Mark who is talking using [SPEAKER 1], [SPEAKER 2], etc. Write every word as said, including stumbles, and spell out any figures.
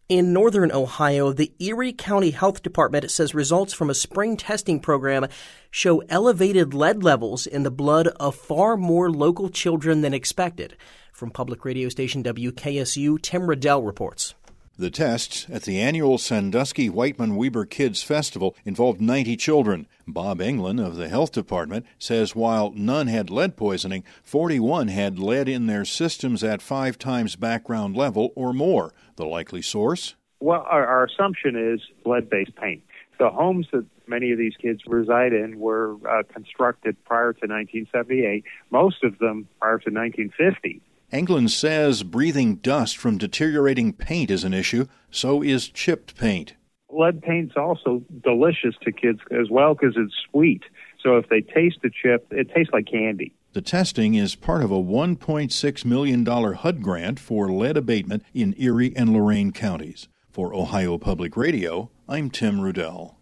[SPEAKER 1] In northern Ohio, the Erie County Health Department says results from a spring testing program show elevated lead levels in the blood of far more local children than expected. From public radio station W K S U, Tim Riddell reports.
[SPEAKER 2] The tests at the annual Sandusky Whiteman Weber Kids Festival involved ninety children. Bob Englund of the Health Department says while none had lead poisoning, forty-one had lead in their systems at five times background level or more. The likely source?
[SPEAKER 3] Well, our, our assumption is lead-based paint. The homes that many of these kids reside in were uh, constructed prior to nineteen seventy-eight, most of them prior to nineteen fifty.
[SPEAKER 2] Englund says breathing dust from deteriorating paint is an issue. So is chipped paint.
[SPEAKER 3] Lead paint's also delicious to kids as well because it's sweet. So if they taste the chip, it tastes like candy.
[SPEAKER 2] The testing is part of a one point six million dollars H U D grant for lead abatement in Erie and Lorain counties. For Ohio Public Radio, I'm Tim Riddell.